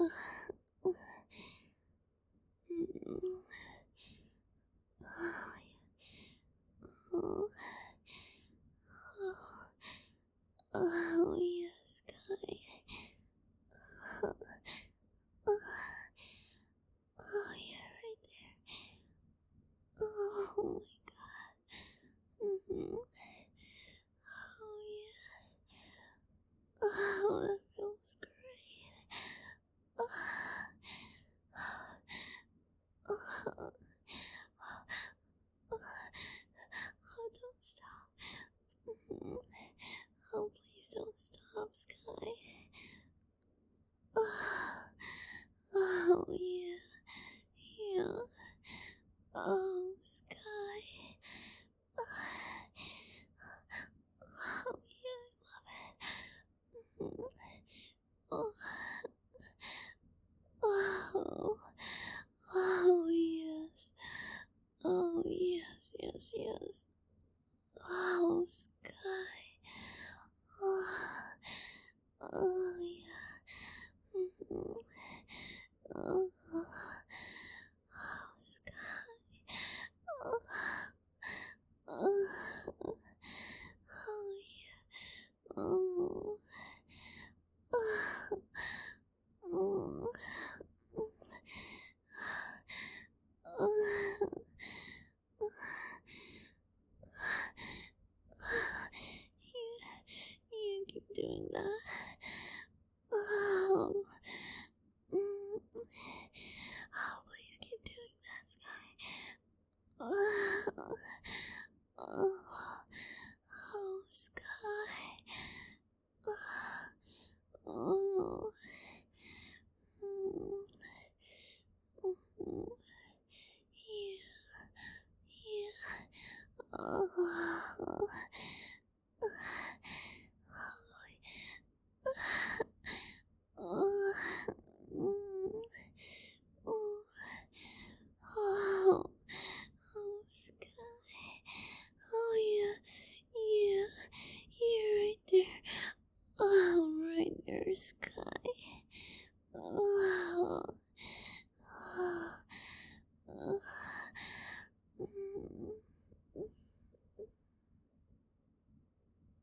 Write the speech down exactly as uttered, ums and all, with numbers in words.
Oh, oh, yes, Sky. Oh, yeah, right there. Oh my god. Mm-hmm. Oh, yeah. Oh, that feels great. Oh, oh, oh, don't stop. Mhm. Oh, please don't stop, Sky. Oh, oh yeah, yeah. Oh, Sky. Oh, yeah, I love it. Oh, oh, oh, yes. Oh, yes, yes, yes. Oh, Sky. Oh, oh yeah. Mhm. Oh, oh, Sky. Oh, oh, oh, yeah. Oh, oh, oh, oh. You, you keep doing that. Oh, mm. Oh, please keep doing that, Sky. Oh, oh, oh, Sky. Oh, mm, mm, yeah, yeah. Oh,